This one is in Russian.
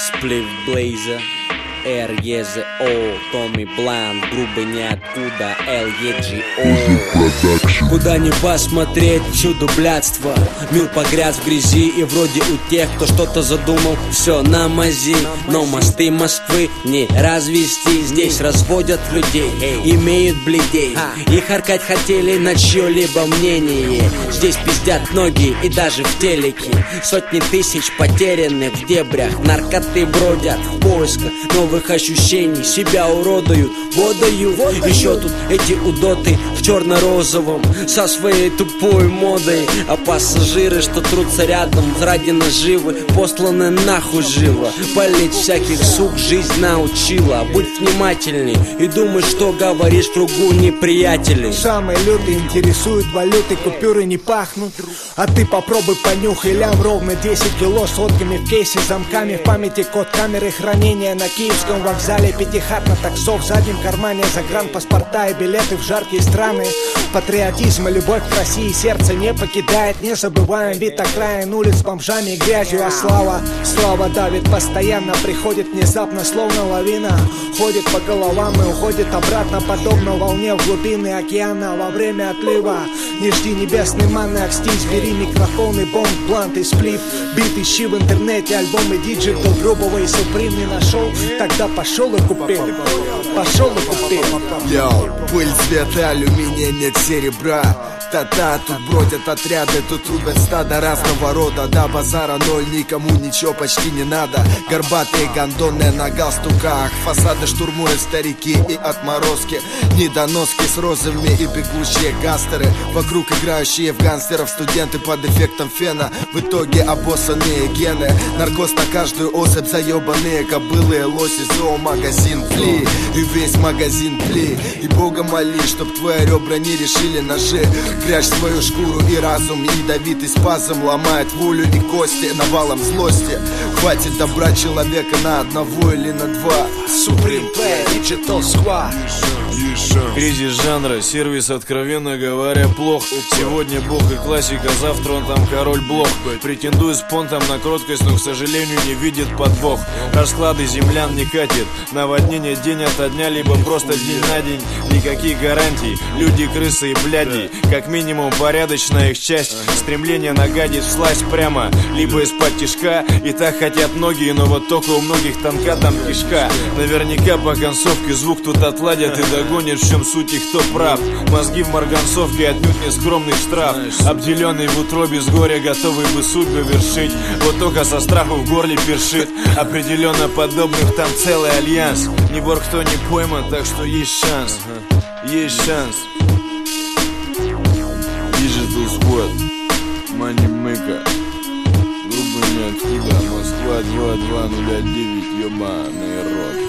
Сплив Блейза, REZO, Томми Блант, грубо ниоткуда, LEGO. Куда ни посмотреть, всюду блядство. Мир погряз в грязи, и вроде у тех, кто что-то задумал, все на мази. Но мосты Москвы не развести. Здесь разводят людей, имеют бледей, и харкать хотели на чье-либо мнение. Здесь пиздят многие и даже в телеке. Сотни тысяч потеряны в дебрях. Наркоты бродят в поисках новых ощущений. Себя уродуют, водают. Еще тут эти удоты в черно-розовом со своей тупой модой. А пассажиры, что трутся рядом ради наживы, посланы нахуй живо. Палить всяких сук жизнь научила. Будь внимательней и думай, что говоришь в кругу неприятелей. Самые лютые интересуют валюты, купюры не пахнут. А ты попробуй понюхай лям, ровно 10 кило сотками в кейсе, замками в памяти, код камеры хранения на киевском вокзале. Пятихатно таксо в заднем кармане, загранпаспорта и билеты в жаркие страны. Патриотизм и любовь к России сердце не покидает. Не забываем вид окраин улиц с бомжами и грязью. А слава давит постоянно, приходит внезапно, словно лавина. Ходит по головам и уходит обратно, подобно волне в глубины океана во время отлива. Не жди небесной манны, окстись, бери микрофон и бомб, блант и сплит. Бит ищи в интернете, альбомы диджитал грубого и суприм не нашел. Тогда пошел и купил, пошел и купил. Йоу, пыль, цвета, алюминия, нет серебра. Та-та, тут бродят отряды, тут рубят стада разного рода. До базара ноль, никому ничего почти не надо. Горбатые гондоны на галстуках, фасады штурмуют старики и отморозки. Недоноски с розовыми и бегущие гастеры. Вокруг играющие в гангстеров студенты под эффектом фена. В итоге обоссанные гены, наркоз на каждую особь, заебанные кобылы, лоси, зоомагазин пли. И весь магазин пли. И Бога моли, чтоб твои ребра не решили ножи. Прячь свою шкуру и разум, ядовитый спазм ломает волю и кости навалом злости. Хватит добра человека на одного или на два. Supreme Play, Digital Squad. Кризис жанра, сервис, откровенно говоря, плох. Сегодня бог и классика, завтра он там король блох. Претендует с понтом на кроткость, но, к сожалению, не видит подвох. Расклады землян не катит, наводнение день ото дня, либо просто день на день. Никаких гарантий, люди крысы и бляди. Как минимум порядочная их часть. Стремление нагадить всласть прямо, либо из-под тишка. И так хотят многие, но вот только у многих тонка там кишка. Наверняка по концовке звук тут отладят и догонят, в чем суть и кто прав. Мозги в марганцовке, отнюдь не скромный штраф. Обделенный в утробе с горя, готовый бы судьбы вершить. Вот только со страху в горле першит. Определенно подобных там целый альянс. Не вор кто не пойман, так что есть шанс. Есть шанс. Digital Squad, Moneymaker. Грубо ниоткуда, Москва 2209, ёбаный рот.